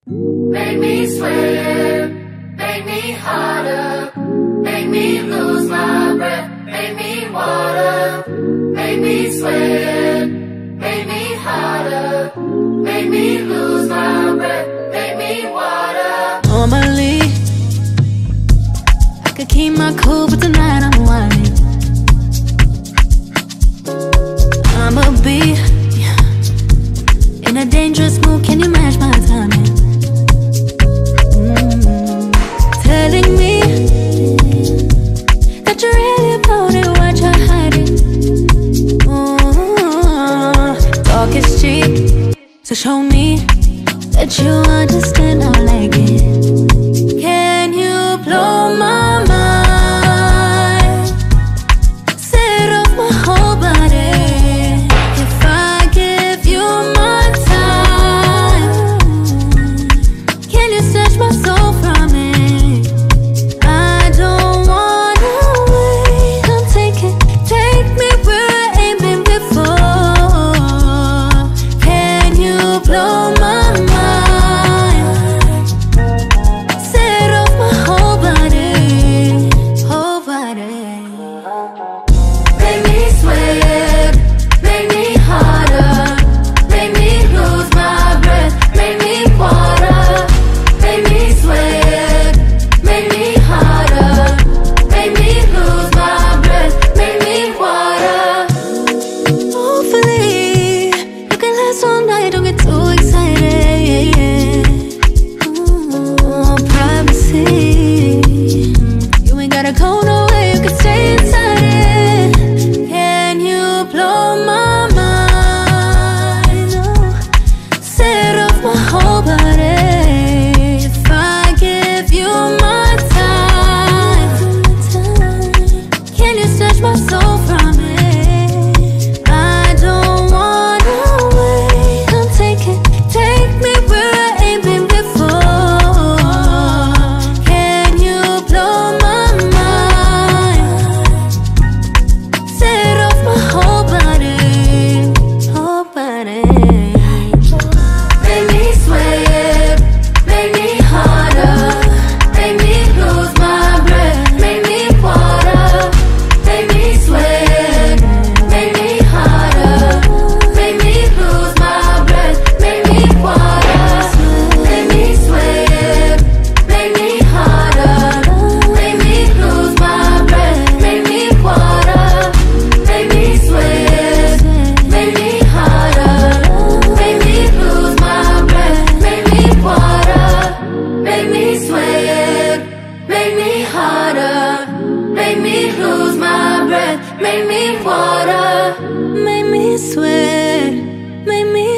Make me sweat, make me harder, make me lose my breath, make me water, make me sweat, make me harder, make me lose my breath, make me water. Normally, I could keep my cool, but tonight I'm whining. I'ma be in a dangerous mood, can you match my timing? Telling me that you're really about it, what you're hiding. Talk is cheap, so show me that you understand I like it. Can you blow my mind? Set off my whole body. If I give you my time, can you snatch my soul from it? I don't wanna wait. Come take me where I ain't been before. Can you blow my mind? Set off my whole body, whole body. Make me sweat, make me harder, make me lose my breath, make me water, make me sweat, make me harder, make me lose my breath, make me water. Hopefully, you can last all night, don't get too excited. Privacy, you ain't gotta go nowhere, you can stay inside it. Can you blow my mind? Set off my whole body. If I give you my time, can you snatch my soul from it? I don't wanna wait. Come take me where I ain't been before. Can you blow my mind? Set off my whole body, whole body. Make me sweat, make me harder, make me lose my breath, make me water, make me sweat, make me harder, make me lose my breath, make me water, make me sweat, make me harder, make me lose my breath, make me water, make me sweat, make me harder, make me lose my breath, make me water, make me sweat, make me harder, make me lose my breath, make me water. Make me sweat, make me